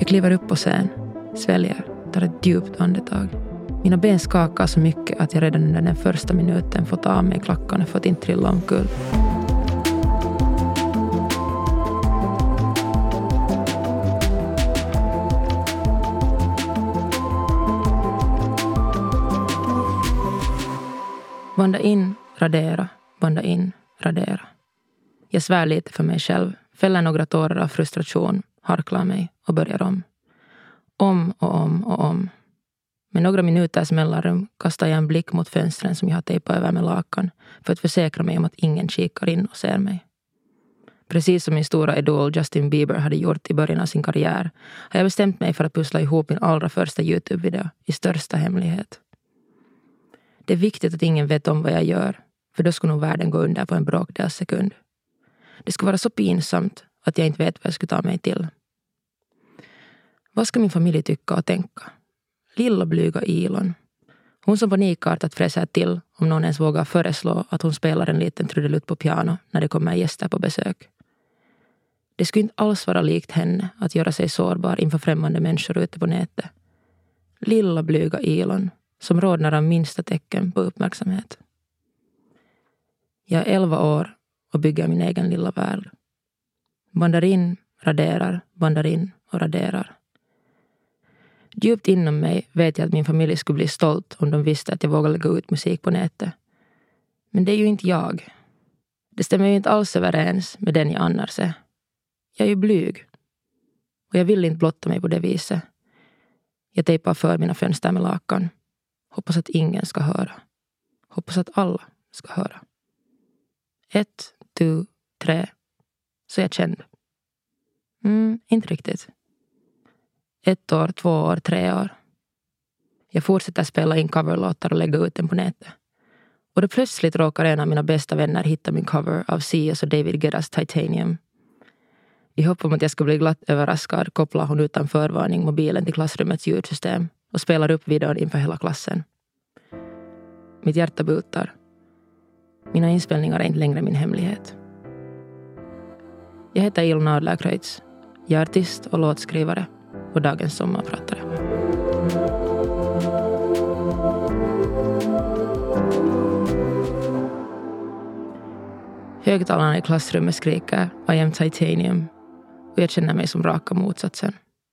Jag kliver upp på scen, sväljer, tar ett djupt andetag. Mina ben skakar så mycket att jag redan under den första minuten fått av mig klackarna för att inte trilla omkull. Banda in, radera, banda in, radera. Jag svär lite för mig själv, fäller några tårar av frustration, harklar mig och börjar om. Om och om och om. Med några minuters mellanrum kastar jag en blick mot fönstren som jag har tejpat över med lakan för att försäkra mig om att ingen kikar in och ser mig. Precis som min stora idol Justin Bieber hade gjort i början av sin karriär har jag bestämt mig för att pussla ihop min allra första YouTube-video i största hemlighet. Det är viktigt att ingen vet om vad jag gör, för då skulle nog världen gå under på en bråkdels sekund. Det skulle vara så pinsamt att jag inte vet vad jag skulle ta mig till. Vad ska min familj tycka och tänka? Lilla blyga Ilon. Hon som panikartat fräser till om någon ens vågar föreslå att hon spelar en liten trudelutt på piano när det kommer gäster på besök. Det skulle inte alls vara likt henne att göra sig sårbar inför främmande människor ute på nätet. Lilla blyga Ilon som rodnar av minsta tecken på uppmärksamhet. Jag är 11 år och bygger min egen lilla värld. Bandar in, raderar, bandar in och raderar. Djupt inom mig vet jag att min familj skulle bli stolt om de visste att jag vågade lägga ut musik på nätet. Men det är ju inte jag. Det stämmer ju inte alls överens med den jag annars är. Jag är ju blyg. Och jag vill inte blotta mig på det viset. Jag tejpar för mina fönster med lakan. Hoppas att ingen ska höra. Hoppas att alla ska höra. 1, 2, 3. Så jag kände. Inte riktigt. 1 år, 2 år, 3 år. Jag fortsätter spela in coverlåtar och lägga ut den på nätet. Och då plötsligt råkar en av mina bästa vänner hitta min cover av Sias och David Guettas Titanium. I hopp om att jag ska bli glatt överraskad kopplar hon utan förvarning mobilen till klassrummets ljudsystem och spelar upp videon inför hela klassen. Mitt hjärta bultar. Mina inspelningar är inte längre min hemlighet. Jag heter Ilon Adlercreutz. Jag är artist och låtskrivare och dagens sommarpratare. Högtalarna i klassrummet skriker I am Titanium och jag känner mig som raka motsatsen.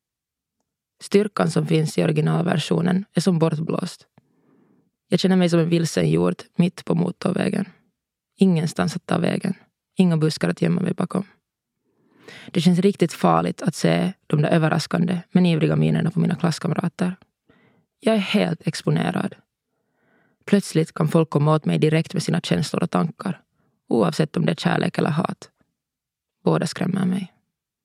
Styrkan som finns i originalversionen är som bortblåst. Jag känner mig som en vilsen jord mitt på motorvägen. Ingenstans att ta vägen. Inga buskar att gömma mig bakom. Det känns riktigt farligt att se de där överraskande men ivriga minerna på mina klasskamrater. Jag är helt exponerad. Plötsligt kan folk komma åt mig direkt med sina känslor och tankar. Oavsett om det är kärlek eller hat. Båda skrämmer mig.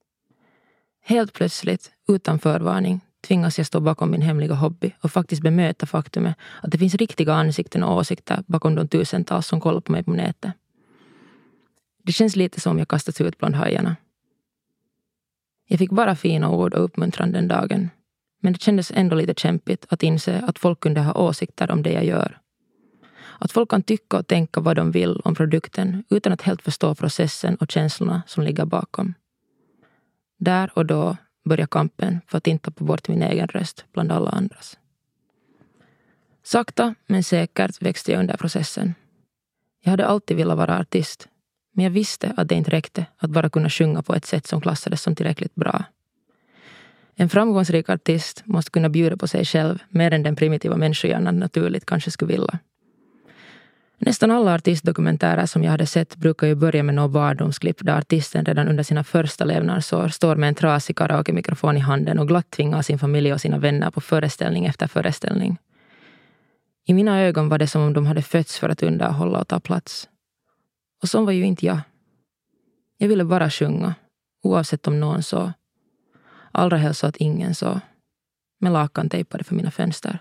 Helt plötsligt, utan förvarning, tvingas jag stå bakom min hemliga hobby och faktiskt bemöta faktumet att det finns riktiga ansikten och åsikter bakom de tusentals som kollar på mig på nätet. Det känns lite som jag kastats ut bland hajarna. Jag fick bara fina ord och uppmuntran den dagen. Men det kändes ändå lite kämpigt att inse att folk kunde ha åsikter om det jag gör. Att folk kan tycka och tänka vad de vill om produkten utan att helt förstå processen och känslorna som ligger bakom. Där och då börjar kampen för att inte tappa bort min egen röst bland alla andras. Sakta men säkert växte jag under processen. Jag hade alltid velat vara artist. Men jag visste att det inte räckte att bara kunna sjunga på ett sätt som klassades som tillräckligt bra. En framgångsrik artist måste kunna bjuda på sig själv mer än den primitiva människohjärnan naturligt kanske skulle vilja. Nästan alla artistdokumentärer som jag hade sett brukar ju börja med något barndomsklipp där artisten redan under sina första levnadsår står med en trasig karaoke-mikrofon i handen och glatt tvingar sin familj och sina vänner på föreställning efter föreställning. I mina ögon var det som om de hade fötts för att underhålla och ta plats. Och så var ju inte jag. Jag ville bara sjunga, oavsett om någon så. Allra helst så att ingen så. Med lakan tejpade för mina fönster.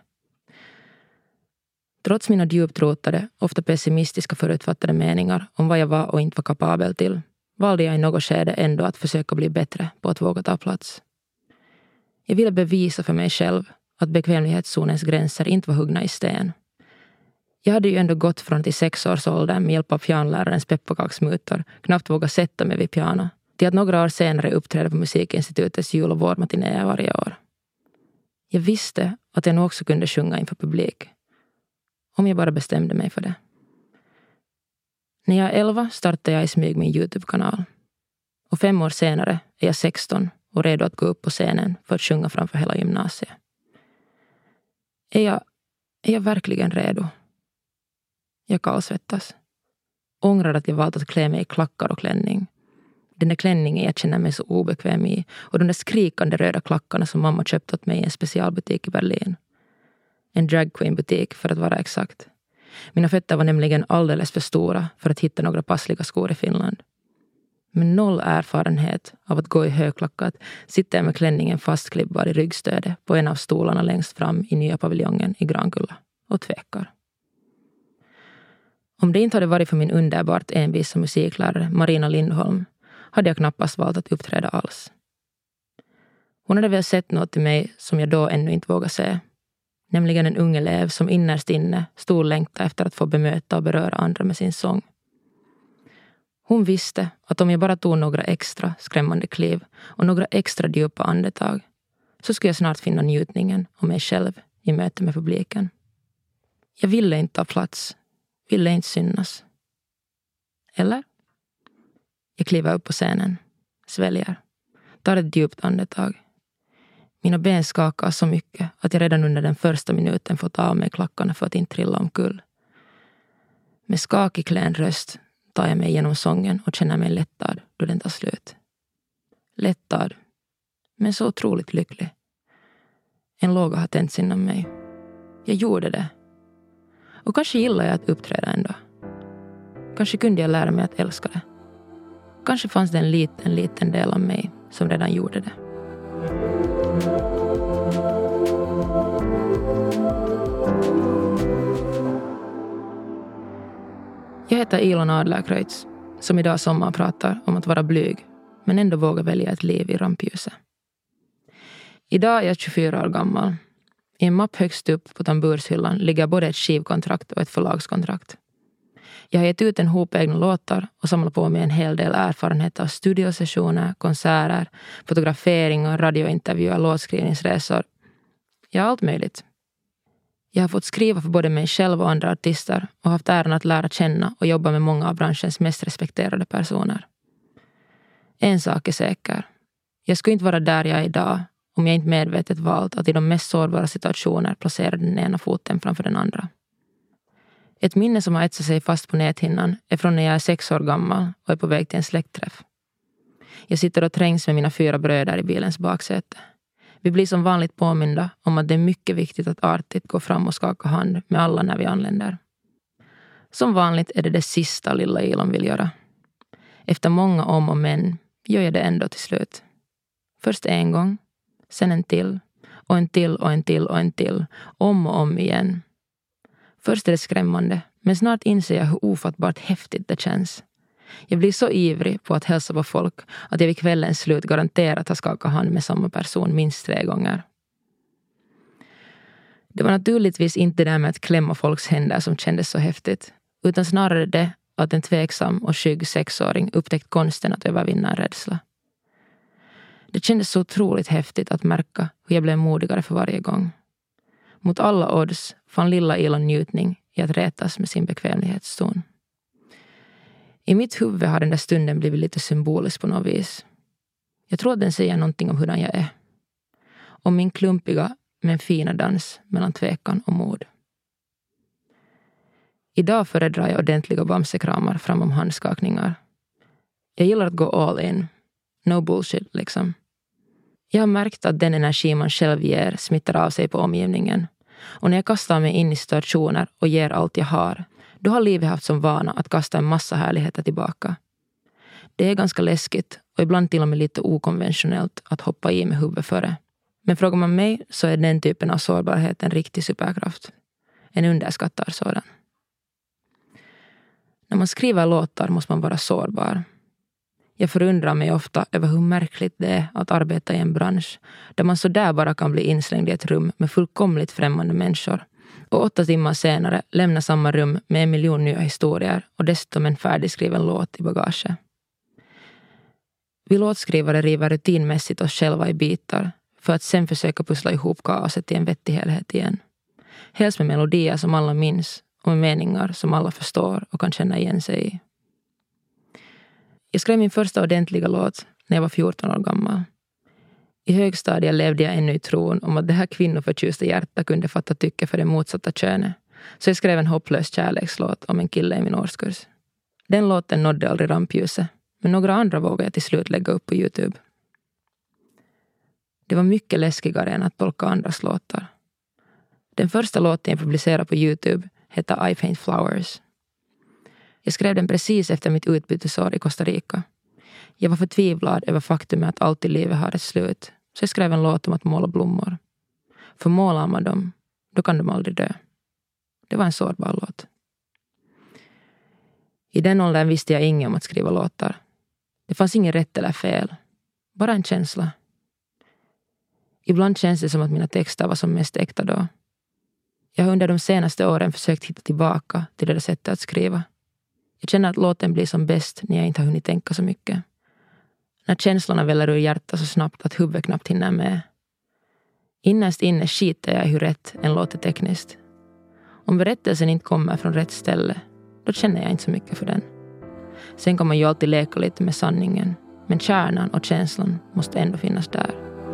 Trots mina djupt rotade, ofta pessimistiska förutfattade meningar om vad jag var och inte var kapabel till, valde jag i något skede ändå att försöka bli bättre på att våga ta plats. Jag ville bevisa för mig själv att bekvämlighetszonens gränser inte var huggna i sten. Jag hade ju ändå gått från till 6 års ålder med hjälp av pianolärarens pepparkaksmutor knappt våga sätta mig vid piano till att några år senare uppträdde på Musikinstitutets jul- och vårmatinéer varje år. Jag visste att jag nog också kunde sjunga inför publik. Om jag bara bestämde mig för det. När jag är 11 startade jag i smyg min YouTube-kanal. Och 5 år senare är jag 16 och redo att gå upp på scenen för att sjunga framför hela gymnasiet. Är jag verkligen redo? Jag kallsvettas. Ångrar att jag valt att klä mig i klackar och klänning. Den där klänningen jag känner mig så obekväm i. Och de där skrikande röda klackarna som mamma köpt åt mig i en specialbutik i Berlin. En dragqueen-butik för att vara exakt. Mina fötter var nämligen alldeles för stora för att hitta några passliga skor i Finland. Med 0 erfarenhet av att gå i högklackat sitter jag med klänningen fastklibbad i ryggstödet på en av stolarna längst fram i nya paviljongen i Grankulla och tvekar. Om det inte hade varit för min underbart envisa musiklärare Marina Lindholm hade jag knappast valt att uppträda alls. Hon hade väl sett något i mig som jag då ännu inte vågade se. Nämligen en ung elev som innerst inne stod längta efter att få bemöta och beröra andra med sin sång. Hon visste att om jag bara tog några extra skrämmande kliv och några extra djupa andetag så skulle jag snart finna njutningen och mig själv i möte med publiken. Jag ville inte ta plats, ville inte synas. Eller? Jag kliver upp på scenen, sväljer, tar ett djupt andetag. Mina ben skakar så mycket att jag redan under den första minuten får ta av mig klackarna för att inte trilla omkull. Med skakig klen röst tar jag mig igenom sången och känner mig lättad då den tar slut. Lättad, men så otroligt lycklig. En låga har tänts inom mig. Jag gjorde det. Och kanske gillar jag att uppträda ändå. Kanske kunde jag lära mig att älska det. Kanske fanns det en liten del av mig som redan gjorde det. Jag heter Ilon Adlercreutz, som idag sommarpratar om att vara blyg, men ändå våga välja ett liv i rampljuset. Idag är jag 24 år gammal. I en mapp högst upp på tamburshyllan ligger både ett skivkontrakt och ett förlagskontrakt. Jag har gett ut en hop egna låtar och samlat på mig en hel del erfarenhet av studiosessioner, konserter, fotograferingar, radiointervjuer, låtskrivningsresor. Ja, allt möjligt. Jag har fått skriva för både mig själv och andra artister och haft äran att lära känna och jobba med många av branschens mest respekterade personer. En sak är säker. Jag skulle inte vara där jag är idag om jag inte medvetet valt att i de mest sårbara situationer placera den ena foten framför den andra. Ett minne som har etsat sig fast på näthinnan är från när jag är 6 år gammal och är på väg till en släktträff. Jag sitter och trängs med mina 4 bröder i bilens baksäte. Vi blir som vanligt påminda om att det är mycket viktigt att artigt gå fram och skaka hand med alla när vi anländer. Som vanligt är det sista lilla Ilon vill göra. Efter många om och men gör jag det ändå till slut. Först en gång, sen en till och en till och en till och en till, om och om igen. Först är det skrämmande, men snart inser jag hur ofattbart häftigt det känns. Jag blir så ivrig på att hälsa på folk att jag vid kvällens slut garanterat har skakat hand med samma person minst 3 gånger. Det var naturligtvis inte det där med att klämma folks händer som kändes så häftigt, utan snarare det att en tveksam och skygg 6-åring upptäckt konsten att övervinna en rädsla. Det kändes så otroligt häftigt att märka hur jag blev modigare för varje gång. Mot alla odds fann lilla Ilon njutning i att rätas med sin bekvämlighetston. I mitt huvud har den där stunden blivit lite symbolisk på något vis. Jag tror att den säger någonting om hur jag är. Om min klumpiga men fina dans mellan tvekan och mod. Idag föredrar jag ordentliga bamsekramar framom handskakningar. Jag gillar att gå all in. No bullshit liksom. Jag har märkt att den energi man själv ger smittar av sig på omgivningen. Och när jag kastar mig in i situationer och ger allt jag har, då har livet haft som vana att kasta en massa härligheter tillbaka. Det är ganska läskigt och ibland till och med lite okonventionellt att hoppa i med huvudet före. Men frågar man mig så är den typen av sårbarhet en riktig superkraft. En underskattad sådan. När man skriver låtar måste man vara sårbar. Jag förundrar mig ofta över hur märkligt det är att arbeta i en bransch där man så där bara kan bli inslängd i ett rum med fullkomligt främmande människor och 8 timmar senare lämna samma rum med 1 miljon nya historier och dessutom en färdigskriven låt i bagaget. Vi låtskrivare river rutinmässigt oss själva i bitar för att sen försöka pussla ihop kaoset till en vettig helhet igen. Helst med melodier som alla minns och med meningar som alla förstår och kan känna igen sig i. Jag skrev min första ordentliga låt när jag var 14 år gammal. I högstadiet levde jag ännu i tron om att det här kvinnoförtjusta hjärta kunde fatta tycke för det motsatta könet. Så jag skrev en hopplös kärlekslåt om en kille i min årskurs. Den låten nådde aldrig rampljuset, men några andra vågade jag till slut lägga upp på YouTube. Det var mycket läskigare än att tolka andras låtar. Den första låten jag publicerade på YouTube heter I Paint Flowers. Jag skrev den precis efter mitt utbytesår i Costa Rica. Jag var förtvivlad över faktumet att allt i livet har ett slut, så jag skrev en låt om att måla blommor. För målar man dem, då kan de aldrig dö. Det var en sårbar låt. I den åldern visste jag inget om att skriva låtar. Det fanns inget rätt eller fel. Bara en känsla. Ibland känns det som att mina texter var som mest äkta då. Jag har under de senaste åren försökt hitta tillbaka till det där sättet att skriva. Jag känner att låten blir som bäst när jag inte har hunnit tänka så mycket. När känslorna väller ur hjärtat så snabbt att huvudet knappt hinner med. Innerst inne skiter jag i hur rätt en låt är tekniskt. Om berättelsen inte kommer från rätt ställe, då känner jag inte så mycket för den. Sen kan man ju alltid leka lite med sanningen, men kärnan och känslan måste ändå finnas där.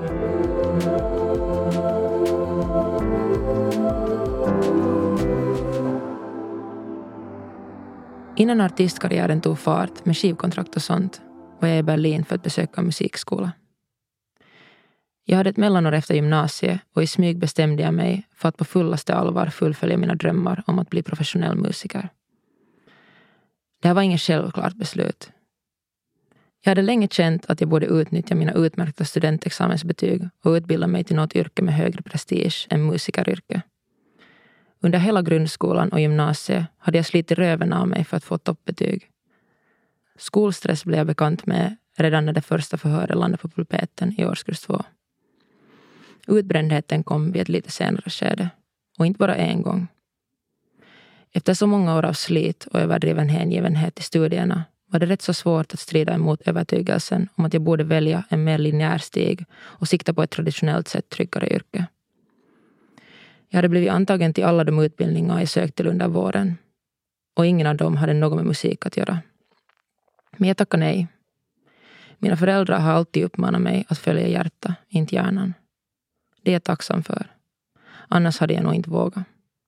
Innan artistkarriären tog fart med skivkontrakt och sånt var jag i Berlin för att besöka musikskola. Jag hade ett mellanår efter gymnasiet och i smyg bestämde jag mig för att på fullaste allvar fullfölja mina drömmar om att bli professionell musiker. Det här var inget självklart beslut. Jag hade länge känt att jag borde utnyttja mina utmärkta studentexamensbetyg och utbilda mig till något yrke med högre prestige än musikeryrke. Under hela grundskolan och gymnasiet hade jag slitit röven av mig för att få toppbetyg. Skolstress blev jag bekant med redan när det första förhöret landade på pulpeten i årskurs 2. Utbrändheten kom vid ett lite senare skede. Och inte bara en gång. Efter så många år av slit och överdriven hängivenhet i studierna var det rätt så svårt att strida emot övertygelsen om att jag borde välja en mer linjär stig och sikta på ett traditionellt sett tryggare yrke. Jag hade blivit antagen till alla de utbildningar jag sökte till under våren. Och ingen av dem hade något med musik att göra. Men jag tackade nej. Mina föräldrar har alltid uppmanat mig att följa hjärta, inte hjärnan. Det är jag tacksam för. Annars hade jag nog inte vågat.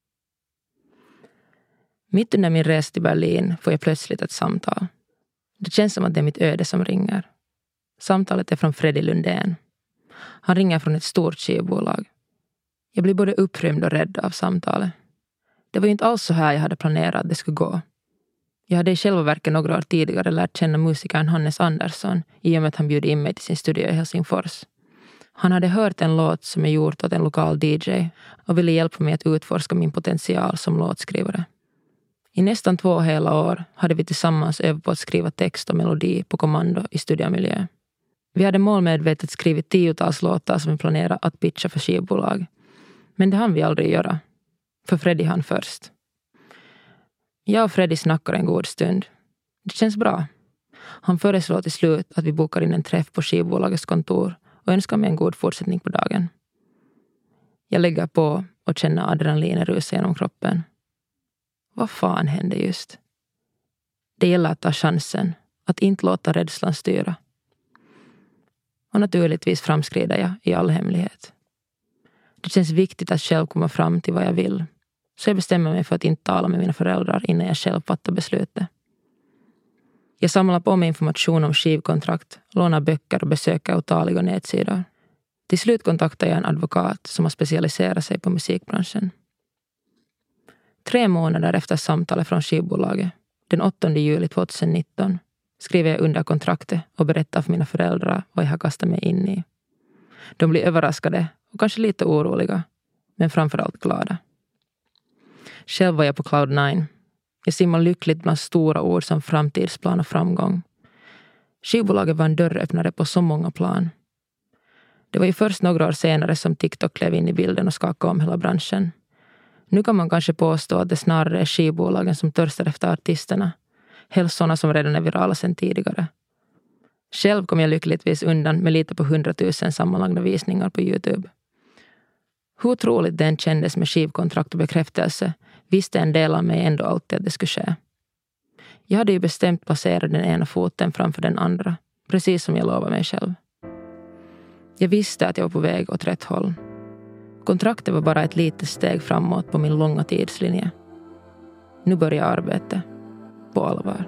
Mitt under min resa till Berlin får jag plötsligt ett samtal. Det känns som att det är mitt öde som ringer. Samtalet är från Freddy Lundén. Han ringer från ett stort skivbolag. Jag blir både upprymd och rädd av samtalet. Det var ju inte alls så här jag hade planerat att det skulle gå. Jag hade i själva verket några år tidigare lärt känna musikern Hannes Andersson i och med att han bjöd in mig till sin studio i Helsingfors. Han hade hört en låt som jag gjort åt en lokal DJ och ville hjälpa mig att utforska min potential som låtskrivare. I nästan 2 hela år hade vi tillsammans övat på att skriva text och melodi på kommando i studiomiljö. Vi hade målmedvetet skrivit 10-tals låtar som vi planerade att pitcha för skivbolag. Men det hann vi aldrig göra. För Freddy hann först. Jag och Freddy snackar en god stund. Det känns bra. Han föreslår till slut att vi bokar in en träff på skivbolagets kontor och önskar mig en god fortsättning på dagen. Jag lägger på och känner adrenalinen rusa genom kroppen. Vad fan hände just? Det gäller att ta chansen, att inte låta rädslan styra. Och naturligtvis framskrider jag i all hemlighet. Det känns viktigt att själv komma fram till vad jag vill. Så jag bestämmer mig för att inte tala med mina föräldrar innan jag själv fattar beslutet. Jag samlar på mig information om skivkontrakt, lånar böcker och besöker otaliga nätsidor. Till slut kontaktar jag en advokat som har specialiserat sig på musikbranschen. 3 månader efter samtalet från skivbolaget, den 8 juli 2019, skriver jag under kontraktet och berättar för mina föräldrar vad jag har kastat mig in i. De blir överraskade och kanske lite oroliga, men framförallt glada. Själv var jag på Cloud 9. Jag simmar lyckligt bland stora ord som framtidsplan och framgång. Skivbolaget var en dörröppnare på så många plan. Det var ju först några år senare som TikTok klev in i bilden och skakade om hela branschen. Nu kan man kanske påstå att det snarare är skivbolagen som törstar efter artisterna. Helst sådana som redan är virala sedan tidigare. Själv kom jag lyckligtvis undan med lite på 100 000 sammanlagda visningar på YouTube. Hur otroligt den kändes med skivkontrakt och bekräftelse visste en del av mig ändå alltid att det skulle ske. Jag hade ju bestämt placera den ena foten framför den andra, precis som jag lovade mig själv. Jag visste att jag var på väg åt rätt håll. Kontraktet var bara ett litet steg framåt på min långa tidslinje. Nu börjar arbetet. På allvar.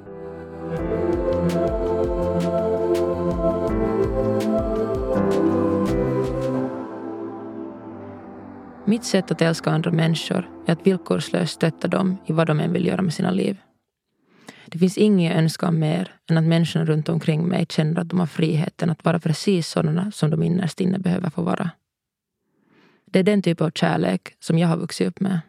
Mitt sätt att älska andra människor är att villkorslöst stötta dem i vad de än vill göra med sina liv. Det finns inget jag önskar mer än att människorna runt omkring mig känner att de har friheten att vara precis sådana som de innerst inne behöver få vara. Det är den typ av kärlek som jag har vuxit upp med.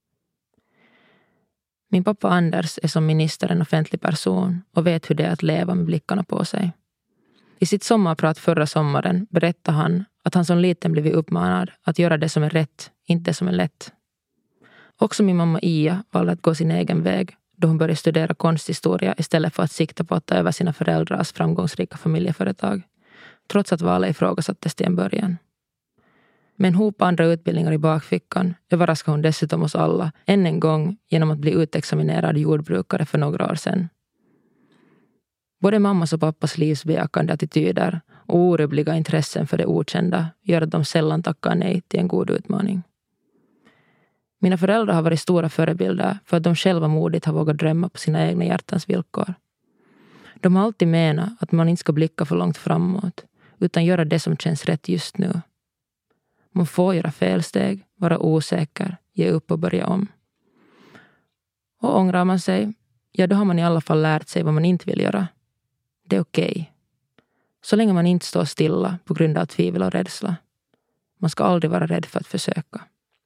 Min pappa Anders är som minister en offentlig person och vet hur det är att leva med blickarna på sig. I sitt sommarprat förra sommaren berättade han att han som liten blivit uppmanad att göra det som är rätt, inte det som är lätt. Också min mamma Ia valde att gå sin egen väg då hon började studera konsthistoria istället för att sikta på att ta över sina föräldrars framgångsrika familjeföretag, trots att valet ifrågasattes till en början. Med en hop andra utbildningar i bakfickan överraskade hon dessutom oss alla än en gång genom att bli utexaminerad jordbrukare för några år sedan. Både mammas och pappas livsbejakande attityder och orubbliga intressen för det okända gör att de sällan tackar nej till en god utmaning. Mina föräldrar har varit stora förebilder för att de själva modigt har vågat drömma på sina egna hjärtans villkor. De har alltid menat att man inte ska blicka för långt framåt utan göra det som känns rätt just nu. Man får göra felsteg, vara osäker, ge upp och börja om. Och ångrar man sig, ja då har man i alla fall lärt sig vad man inte vill göra. Det är okej. Så länge man inte står stilla på grund av tvivel och rädsla. Man ska aldrig vara rädd för att försöka.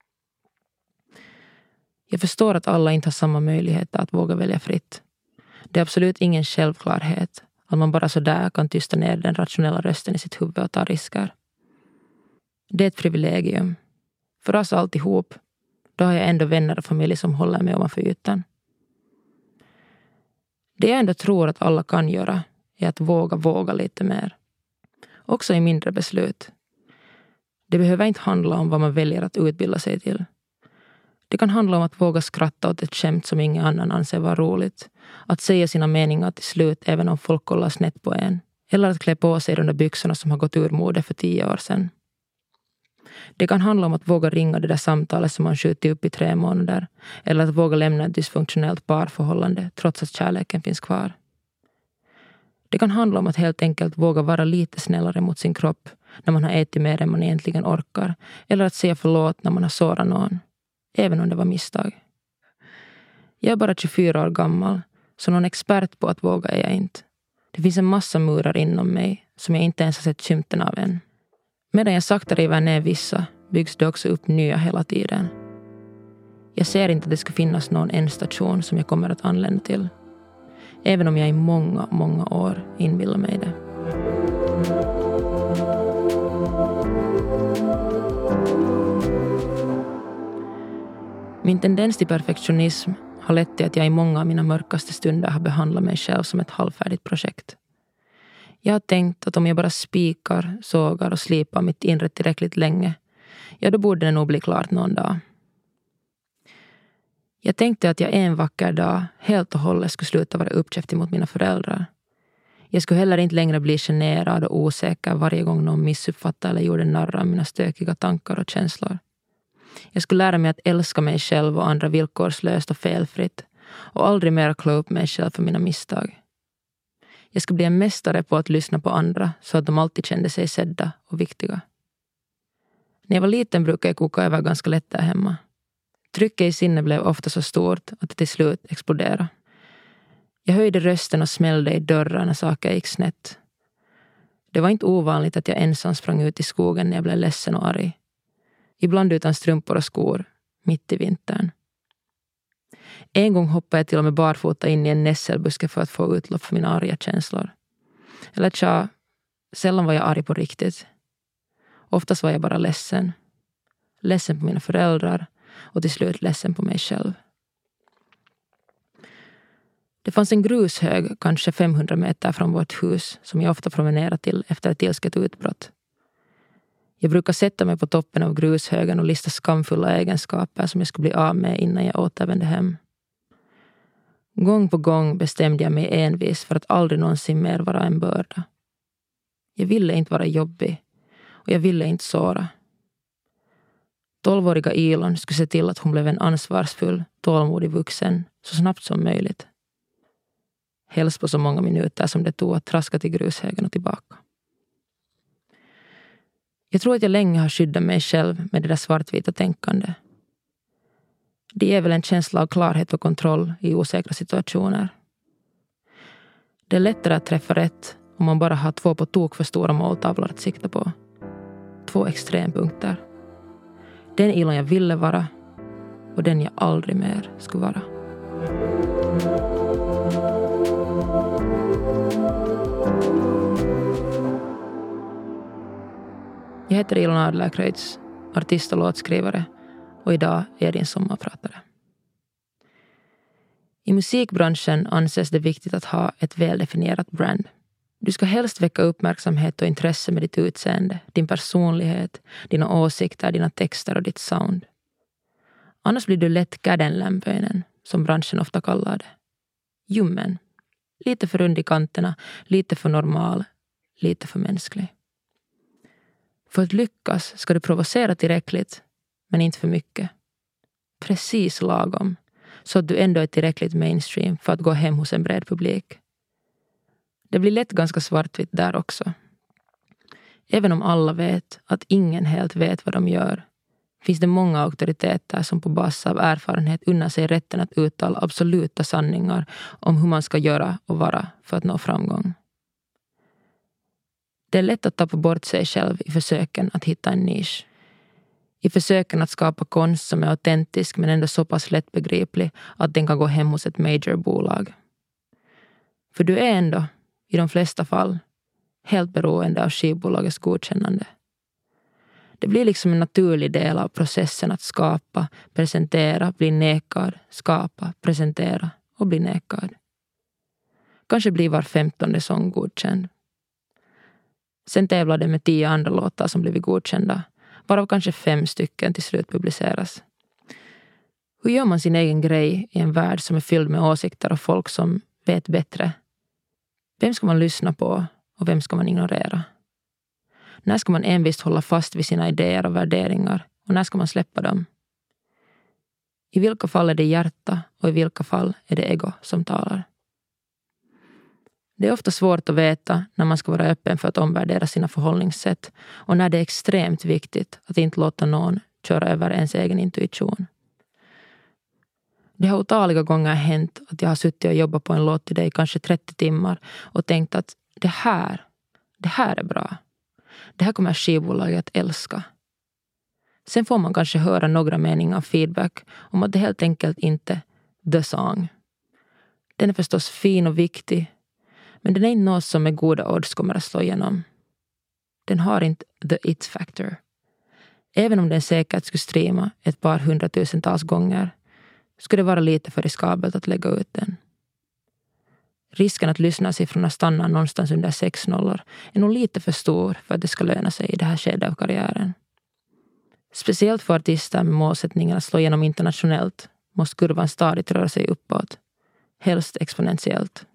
Jag förstår att alla inte har samma möjligheter att våga välja fritt. Det är absolut ingen självklarhet att man bara så där kan tysta ner den rationella rösten i sitt huvud och ta risker. Det är ett privilegium. För oss alltihop, då har jag ändå vänner och familj som håller mig ovanför ytan. Det jag ändå tror att alla kan göra är att våga lite mer. Också i mindre beslut. Det behöver inte handla om vad man väljer att utbilda sig till. Det kan handla om att våga skratta åt ett skämt som ingen annan anser vara roligt. Att säga sina meningar till slut även om folk kollar snett på en. Eller att klä på sig de där byxorna som har gått ur mode för 10 år sedan. Det kan handla om att våga ringa det där samtalet som man skjutit upp i 3 månader. Eller att våga lämna ett dysfunktionellt parförhållande trots att kärleken finns kvar. Det kan handla om att helt enkelt våga vara lite snällare mot sin kropp när man har ätit mer än man egentligen orkar. Eller att säga förlåt när man har sårat någon. Även om det var misstag. Jag är bara 24 år gammal, så någon expert på att våga är jag inte. Det finns en massa murar inom mig som jag inte ens har sett skymten av än. Medan jag sakta river ner vissa byggs det också upp nya hela tiden. Jag ser inte att det ska finnas någon ändstation som jag kommer att anlända till. Även om jag i många år inbillar mig det. Min tendens till perfektionism har lett till att jag i många av mina mörkaste stunder har behandlat mig själv som ett halvfärdigt projekt. Jag har tänkt att om jag bara spikar, sågar och slipar mitt inre tillräckligt länge, ja då borde det nog bli klart någon dag. Jag tänkte att jag en vacker dag helt och hållet skulle sluta vara uppkäftig mot mina föräldrar. Jag skulle heller inte längre bli generad och osäker varje gång någon missuppfattade eller gjorde narr av mina stökiga tankar och känslor. Jag skulle lära mig att älska mig själv och andra villkorslöst och felfritt och aldrig mer klå upp mig själv för mina misstag. Jag skulle bli en mästare på att lyssna på andra så att de alltid kände sig sedda och viktiga. När jag var liten brukade jag koka över ganska lätt där hemma. Trycket i sinne blev ofta så stort att det till slut exploderade. Jag höjde rösten och smällde i dörrar när saker gick snett. Det var inte ovanligt att jag ensam sprang ut i skogen när jag blev ledsen och arg. Ibland utan strumpor och skor, mitt i vintern. En gång hoppade jag till och med barfota in i en nässelbuske för att få utlopp för mina arga känslor. Eller sällan var jag arg på riktigt. Oftast var jag bara ledsen. Ledsen på mina föräldrar och till slut ledsen på mig själv. Det fanns en grushög kanske 500 meter från vårt hus som jag ofta promenerade till efter ett ilsket utbrott. Jag brukar sätta mig på toppen av grushögen och lista skamfulla egenskaper som jag skulle bli av med innan jag återvände hem. Gång på gång bestämde jag mig envis för att aldrig någonsin mer vara en börda. Jag ville inte vara jobbig och jag ville inte såra. 12-åriga Elon skulle se till att hon blev en ansvarsfull, tålmodig vuxen så snabbt som möjligt. Helst på så många minuter som det tog att traska till grushögen och tillbaka. Jag tror att jag länge har skyddat mig själv med det där svartvita tänkande. Det ger väl en känsla av klarhet och kontroll i osäkra situationer. Det är lättare att träffa rätt om man bara har 2 på tok för stora måltavlor att sikta på. 2 extrempunkter. Den Elon jag ville vara och den jag aldrig mer skulle vara. Jag heter Elon Adlercreutz, artist och låtskrivare, och idag är jag din sommarpratare. I musikbranschen anses det viktigt att ha ett väldefinierat brand. Du ska helst väcka uppmärksamhet och intresse med ditt utseende, din personlighet, dina åsikter, dina texter och ditt sound. Annars blir du lätt kädenlämpöinen, som branschen ofta kallar det. Ljummen. Lite för rund i kanterna, lite för normal, lite för mänsklig. För att lyckas ska du provocera tillräckligt, men inte för mycket. Precis lagom, så att du ändå är tillräckligt mainstream för att gå hem hos en bred publik. Det blir lätt ganska svartvitt där också. Även om alla vet att ingen helt vet vad de gör, finns det många auktoriteter som på basis av erfarenhet unnar sig rätten att uttala absoluta sanningar om hur man ska göra och vara för att nå framgång. Det är lätt att tappa bort sig själv i försöken att hitta en nisch. I försöken att skapa konst som är autentisk men ändå så pass lättbegriplig att den kan gå hem hos ett majorbolag. För du är ändå, i de flesta fall, helt beroende av skivbolagets godkännande. Det blir liksom en naturlig del av processen att skapa, presentera, bli nekad, skapa, presentera och bli nekad. Kanske blir var 15:e sång godkänd. Sen tävlade med 10 andra låtar som blivit godkända, varav kanske 5 stycken till slut publiceras. Hur gör man sin egen grej i en värld som är fylld med åsikter och folk som vet bättre? Vem ska man lyssna på och vem ska man ignorera? När ska man envist hålla fast vid sina idéer och värderingar och när ska man släppa dem? I vilka fall är det hjärta och i vilka fall är det ego som talar? Det är ofta svårt att veta när man ska vara öppen för att omvärdera sina förhållningssätt och när det är extremt viktigt att inte låta någon köra över ens egen intuition. Det har otaliga gånger hänt att jag har suttit och jobbat på en låt till dig kanske 30 timmar och tänkt att det här är bra. Det här kommer skivbolaget att älska. Sen får man kanske höra några meningar av feedback om att det helt enkelt inte the song. Den är förstås fin och viktig, men den är inte något som med goda odds kommer att slå igenom. Den har inte the it factor. Även om den säkert skulle streama ett par 100,000-tals gånger skulle det vara lite för riskabelt att lägga ut den. Risken att lyssnarsiffrorna stannar någonstans under 6 nollor är nog lite för stor för att det ska löna sig i det här skedet av karriären. Speciellt för artister med målsättningen att slå igenom internationellt måste kurvan stadigt röra sig uppåt, helst exponentiellt.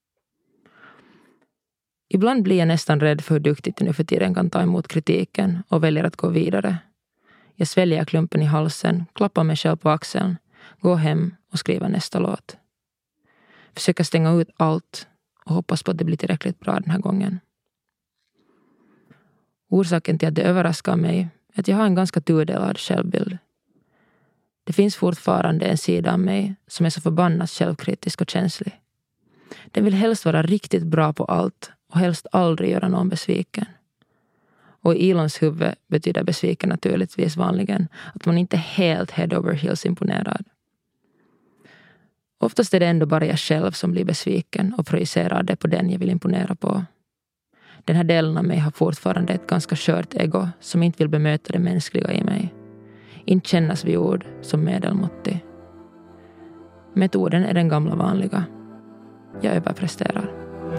Ibland blir jag nästan rädd för hur duktigt jag nu för tiden kan ta emot kritiken och väljer att gå vidare. Jag sväljer klumpen i halsen, klappar mig själv på axeln, går hem och skriver nästa låt. Försöka stänga ut allt och hoppas på att det blir tillräckligt bra den här gången. Orsaken till att det överraskar mig är att jag har en ganska tudelad självbild. Det finns fortfarande en sida av mig som är så förbannat självkritisk och känslig. Den vill helst vara riktigt bra på allt och helst aldrig göra någon besviken. Och i Elons huvud betyder besviken naturligtvis vanligen att man inte är helt head over heels imponerad. Oftast är det ändå bara jag själv som blir besviken och projicerar det på den jag vill imponera på. Den här delen av mig har fortfarande ett ganska skört ego som inte vill bemöta det mänskliga i mig. Inte kännas vid ord som medelmåttig. Metoden är den gamla vanliga. Jag överpresterar.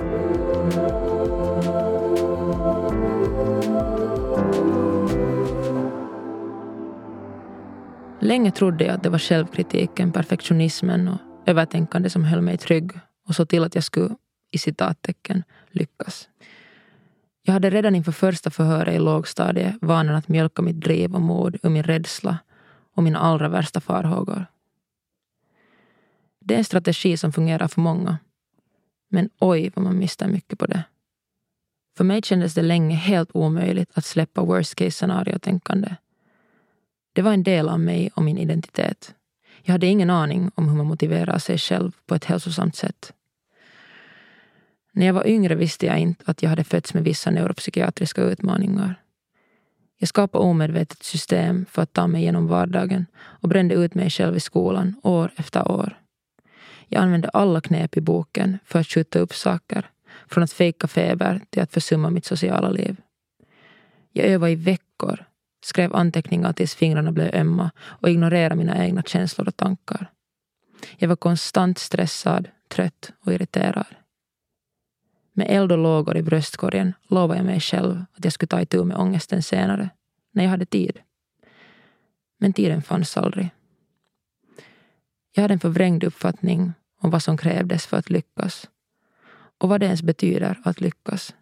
Länge trodde jag att det var självkritiken, perfektionismen och övertänkande som höll mig trygg och så till att jag skulle, i citattecken, lyckas. Jag hade redan inför första förhöret i lågstadiet vanan att mjölka mitt driv och mod ur min rädsla och mina allra värsta farhågor. Det är en strategi som fungerar för många. Men oj vad man missar mycket på det. För mig kändes det länge helt omöjligt att släppa worst case scenario-tänkande. Det var en del av mig och min identitet. Jag hade ingen aning om hur man motiverar sig själv på ett hälsosamt sätt. När jag var yngre visste jag inte att jag hade fötts med vissa neuropsykiatriska utmaningar. Jag skapade omedvetet system för att ta mig igenom vardagen och brände ut mig själv i skolan år efter år. Jag använde alla knep i boken för att skjuta upp saker, från att fejka feber till att försumma mitt sociala liv. Jag övade i veckor, skrev anteckningar tills fingrarna blev ömma och ignorerade mina egna känslor och tankar. Jag var konstant stressad, trött och irriterad. Med eld och lågor i bröstkorgen lovade jag mig själv att jag skulle ta itu med ångesten senare, när jag hade tid. Men tiden fanns aldrig. Jag hade en förvrängd uppfattning om vad som krävdes för att lyckas. Och vad det ens betyder att lyckas.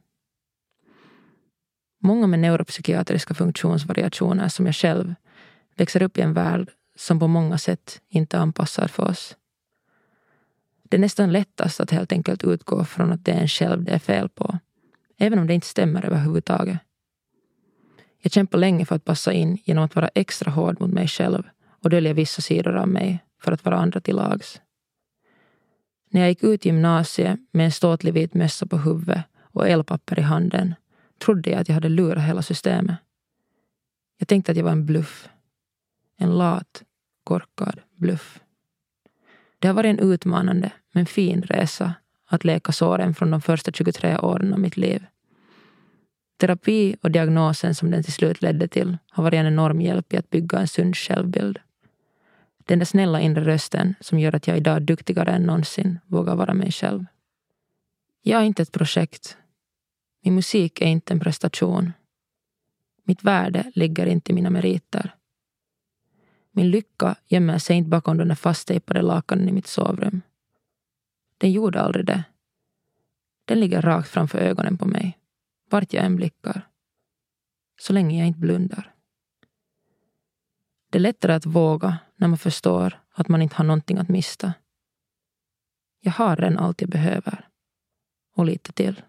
Många med neuropsykiatriska funktionsvariationer som jag själv växer upp i en värld som på många sätt inte är anpassad för oss. Det är nästan lättast att helt enkelt utgå från att det är en själv det är fel på, även om det inte stämmer överhuvudtaget. Jag kämpar länge för att passa in genom att vara extra hård mot mig själv och dölja vissa sidor av mig för att vara andra till lags. När jag gick ut gymnasiet med en ståtlig vit mössa på huvudet och elpapper i handen trodde jag att jag hade lurat hela systemet. Jag tänkte att jag var en bluff. En lat, korkad bluff. Det har varit en utmanande men fin resa att läka såren från de första 23 åren av mitt liv. Terapi och diagnosen som den till slut ledde till har varit en enorm hjälp i att bygga en sund självbild. Den där snälla inre rösten som gör att jag idag duktigare än någonsin vågar vara mig själv. Jag är inte ett projekt. Min musik är inte en prestation. Mitt värde ligger inte i mina meriter. Min lycka gömmer sig inte bakom de fasttejpade lakanen i mitt sovrum. Den gjorde aldrig det. Den ligger rakt framför ögonen på mig, vart jag än blickar. Så länge jag inte blundar. Det är lättare att våga när man förstår att man inte har någonting att mista. Jag har redan allt jag behöver. Och lite till.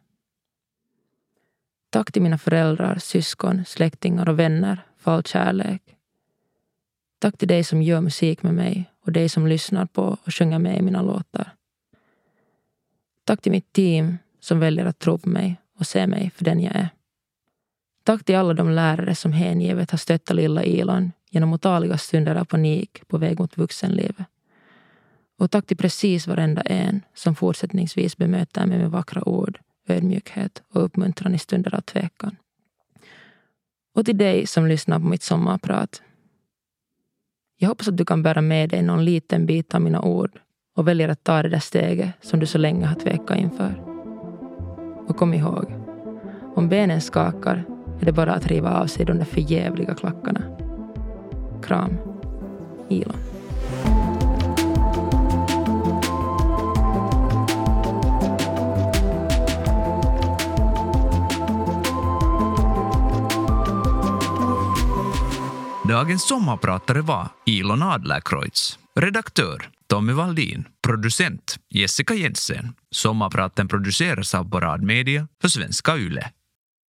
Tack till mina föräldrar, syskon, släktingar och vänner för all kärlek. Tack till dig som gör musik med mig och dig som lyssnar på och sjunger med i mina låtar. Tack till mitt team som väljer att tro på mig och se mig för den jag är. Tack till alla de lärare som hängivet har stöttat lilla Ilon genom otaliga stunder av panik på väg mot vuxenlivet. Och tack till precis varenda en som fortsättningsvis bemöter mig med vackra ord, ödmjukhet och uppmuntran i stunder av tvekan. Och till dig som lyssnar på mitt sommarprat. Jag hoppas att du kan bära med dig någon liten bit av mina ord och väljer att ta det där steget som du så länge har tvekat inför. Och kom ihåg, om benen skakar är det bara att riva av sig de där förjävliga klackarna. Kram, Ilon. Dagens sommarpratare var Ilon Adlerkreutz, redaktör Tommy Waldin, producent Jessica Jensen. Sommarpraten produceras av Borad Media för Svenska Yle.